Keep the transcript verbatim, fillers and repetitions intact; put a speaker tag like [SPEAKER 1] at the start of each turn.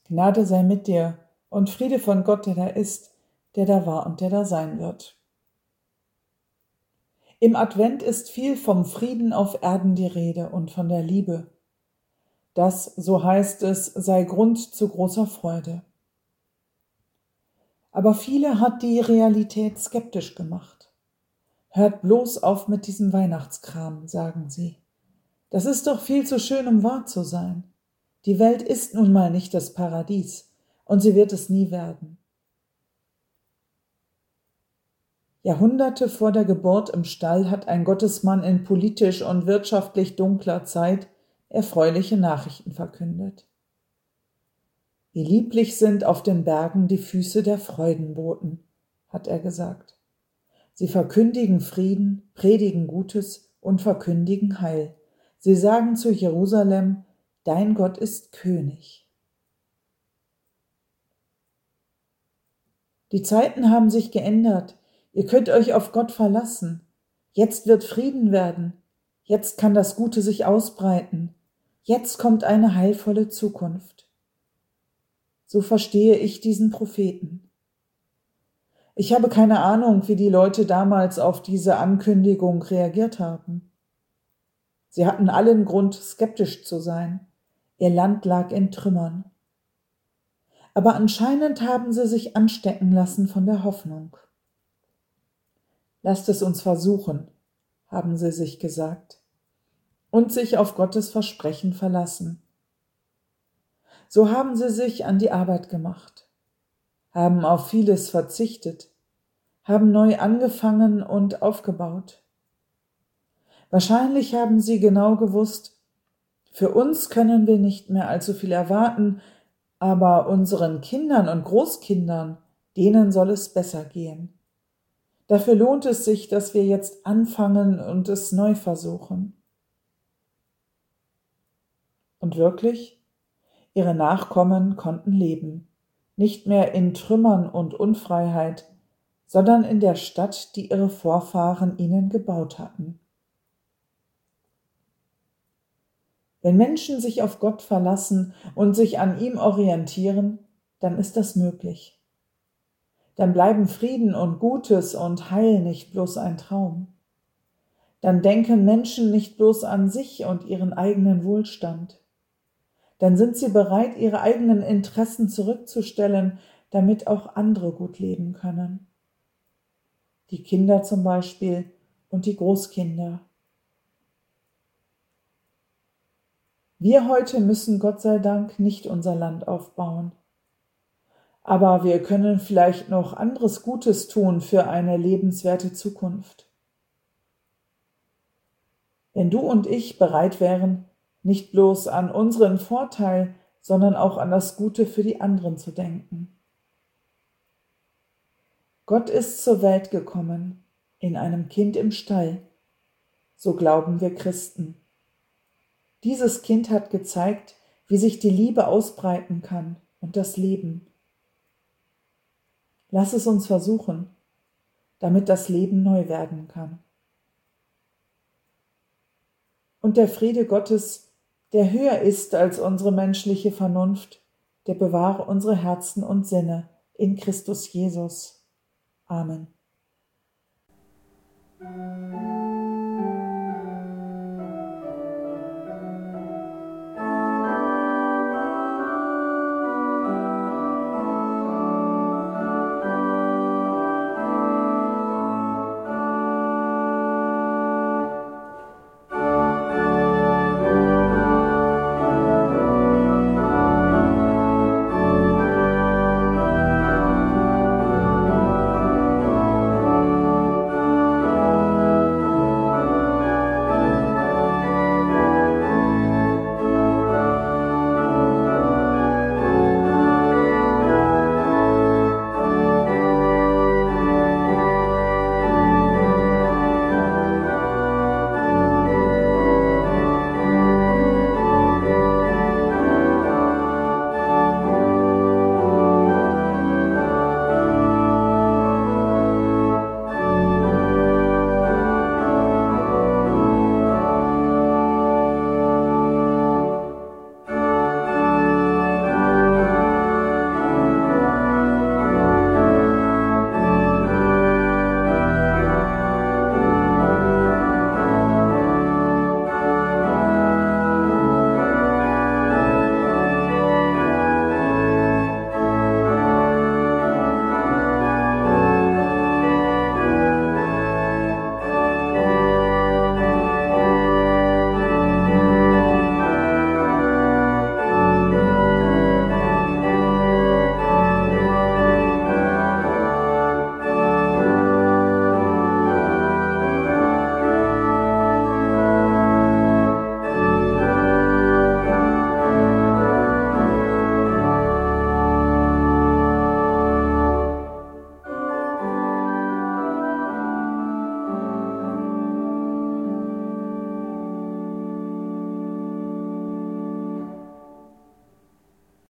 [SPEAKER 1] Gnade sei mit dir und Friede von Gott, der da ist, der da war und der da sein wird. Im Advent ist viel vom Frieden auf Erden die Rede und von der Liebe. Das, so heißt es, sei Grund zu großer Freude. Aber viele hat die Realität skeptisch gemacht. Hört bloß auf mit diesem Weihnachtskram, sagen sie. Das ist doch viel zu schön, um wahr zu sein. Die Welt ist nun mal nicht das Paradies und sie wird es nie werden. Jahrhunderte vor der Geburt im Stall hat ein Gottesmann in politisch und wirtschaftlich dunkler Zeit erfreuliche Nachrichten verkündet. Wie lieblich sind auf den Bergen die Füße der Freudenboten, hat er gesagt. Sie verkündigen Frieden, predigen Gutes und verkündigen Heil. Sie sagen zu Jerusalem, dein Gott ist König. Die Zeiten haben sich geändert. Ihr könnt euch auf Gott verlassen. Jetzt wird Frieden werden. Jetzt kann das Gute sich ausbreiten. Jetzt kommt eine heilvolle Zukunft. So verstehe ich diesen Propheten. Ich habe keine Ahnung, wie die Leute damals auf diese Ankündigung reagiert haben. Sie hatten allen Grund, skeptisch zu sein. Ihr Land lag in Trümmern. Aber anscheinend haben sie sich anstecken lassen von der Hoffnung. Lasst es uns versuchen, haben sie sich gesagt, und sich auf Gottes Versprechen verlassen. So haben sie sich an die Arbeit gemacht, haben auf vieles verzichtet, haben neu angefangen und aufgebaut. Wahrscheinlich haben sie genau gewusst, für uns können wir nicht mehr allzu viel erwarten, aber unseren Kindern und Großkindern, denen soll es besser gehen. Dafür lohnt es sich, dass wir jetzt anfangen und es neu versuchen. Und wirklich, ihre Nachkommen konnten leben, nicht mehr in Trümmern und Unfreiheit, sondern in der Stadt, die ihre Vorfahren ihnen gebaut hatten. Wenn Menschen sich auf Gott verlassen und sich an ihm orientieren, dann ist das möglich. Dann bleiben Frieden und Gutes und Heil nicht bloß ein Traum. Dann denken Menschen nicht bloß an sich und ihren eigenen Wohlstand. Dann sind sie bereit, ihre eigenen Interessen zurückzustellen, damit auch andere gut leben können. Die Kinder zum Beispiel und die Großkinder. Wir heute müssen Gott sei Dank nicht unser Land aufbauen. Aber wir können vielleicht noch anderes Gutes tun für eine lebenswerte Zukunft. Wenn du und ich bereit wären, nicht bloß an unseren Vorteil, sondern auch an das Gute für die anderen zu denken. Gott ist zur Welt gekommen, in einem Kind im Stall. So glauben wir Christen. Dieses Kind hat gezeigt, wie sich die Liebe ausbreiten kann und das Leben. Lass es uns versuchen, damit das Leben neu werden kann. Und der Friede Gottes, der höher ist als unsere menschliche Vernunft, der bewahre unsere Herzen und Sinne in Christus Jesus. Amen.